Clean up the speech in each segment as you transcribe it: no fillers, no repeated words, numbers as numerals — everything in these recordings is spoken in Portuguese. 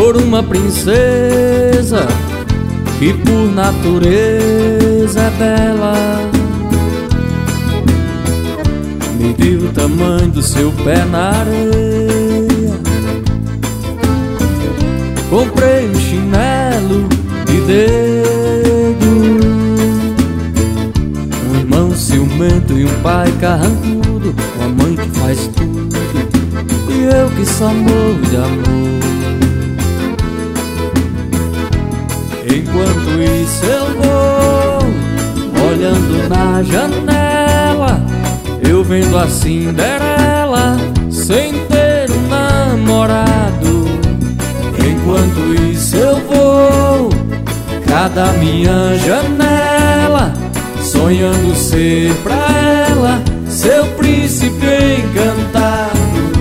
por uma princesa que por natureza é bela. Mediu o tamanho do seu pé na areia. Comprei um chinelo de dedo, um irmão ciumento e um pai carrancudo, uma mãe que faz tudo e eu que só morro de amor. Enquanto isso eu vou olhando na janela, eu vendo a Cinderela sem ter um namorado. Enquanto isso eu vou cada minha janela, sonhando ser pra ela seu príncipe encantado.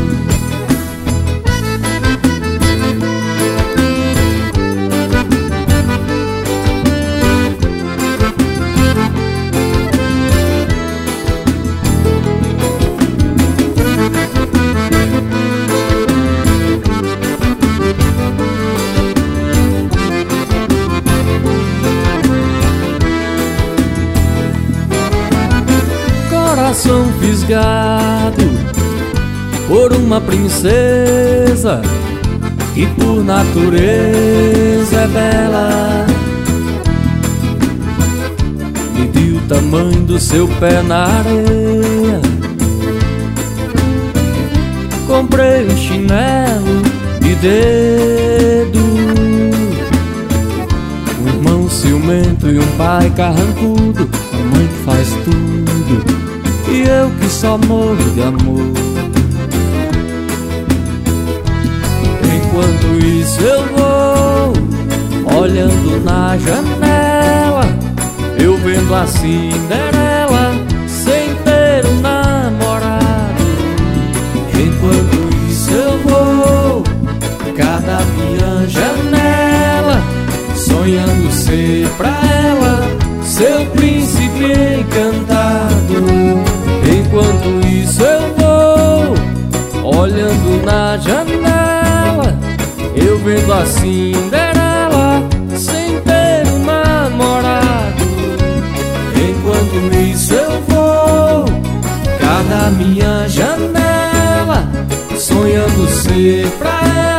Coração fisgado por uma princesa que por natureza é bela. Mediu o tamanho do seu pé na areia. Comprei um chinelo de dedo, um irmão ciumento e um pai carrancudo, uma mãe que faz tudo e eu que só morro de amor. Enquanto isso eu vou olhando na janela, eu vendo a Cinderela sem ter um namorado. Enquanto isso eu vou cada minha janela, sonhando ser pra ela seu príncipe encantado. Enquanto isso eu vou olhando na janela, eu vendo a Cinderela sem ter um namorado. Enquanto isso eu vou cada minha janela, sonhando ser pra ela